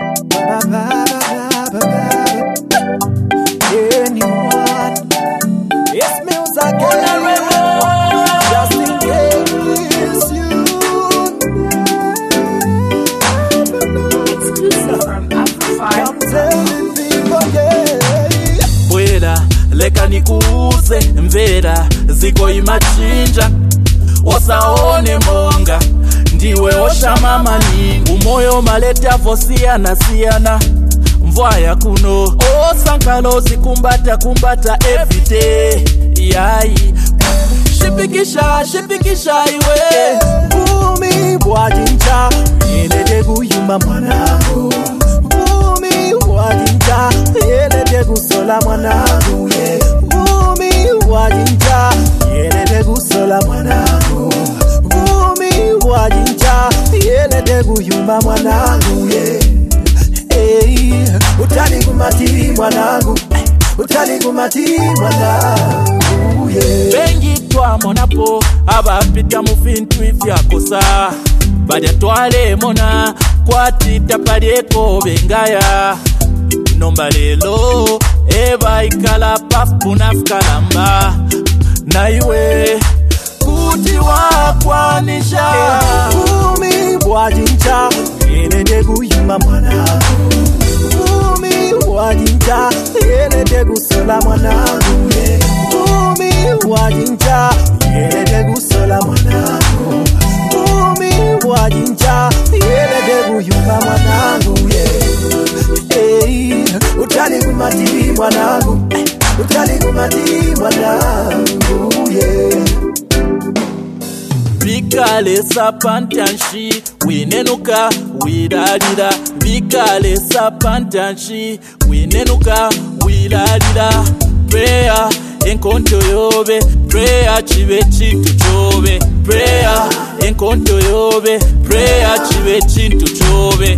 Anyone, it's music again. Just in case you. Exclusive from Amplify. I'm telling people, yeah. Bwela, leka nikuuze mvera ziko imachinja wasaone monga ndiwe oshama maningi umoyo maleta vosiyana siyana mvwaya kuno osankalo kumbata everyday yayi shipikisha iwe Bumi bwajinja yelede kuyuma mwanangu. Bumi bwajinja yelede kusola mwanangu. Bumi bwajinja yelede kusola mwanangu. Bumi bwajinja yelede kuyuma mwanangu. Utali kumati mwanangu. Utali kumati mwanangu. bengi twamonapo abapita mu bintu ibyakosa bajya twalemona kwatita palyeko bengaya nomba lelo eba ikala pafunafukalamba naiwe kuti wakwanisha Bumi bwajinja yelede kuyuma mwanangu. Bumi bwajinja yelede kusola mwanangu. Bumi bwajinja yelede kusola mwanangu. Bumi bwajinja yelede kuyuma mwanangu. Utali kumati mwanangu. Utali kumati mwanangu. Bikale sapantanshi winenuka wilalira Bikale sapantanshi winenuka wilalira Prayer enkonto yobe Prayer chibe chintu chobe Prayer enkonto yobe Prayer chibe chintu chobe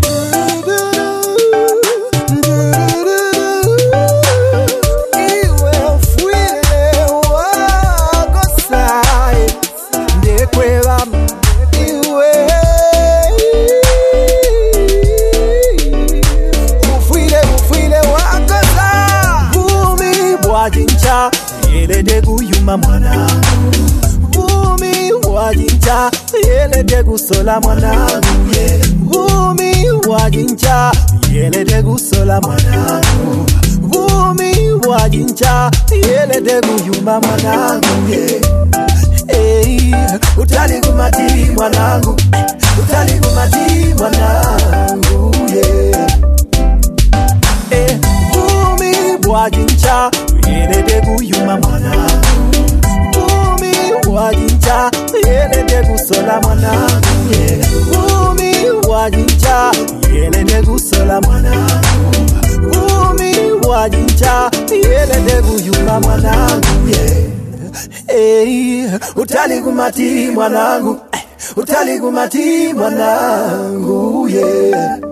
yelede kuyuma mwanangu. Bumi wajinja yelede kusola mwanangu. Bumi wajinja yelede kusola mwanangu. Bumi wajinja yelede kuyuma mwanangu. Utali kumati mwanangu. Utali kumati mwanangu. Bumi wajinja yelede kuyuma mwanangu. Bumi wajinja yelede kusola mwanangu. Bumi wajinja yelede kusola mwanangu. Bumi wajinja yelede kuyuma mwanangu. Utali kumati mwanangu. Utali kumati mwanangu.